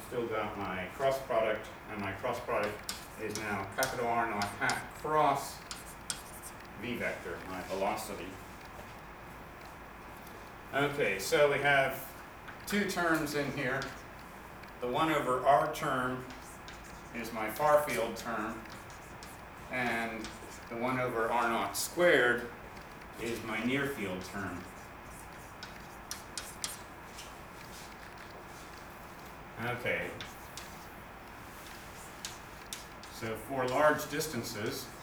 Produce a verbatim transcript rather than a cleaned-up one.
still got my cross product, and my cross product is now capital R naught hat cross v vector, my velocity. Okay, so we have two terms in here. The one over r term is my far field term, and the one over r naught squared is my near field term. Okay. So for large distances,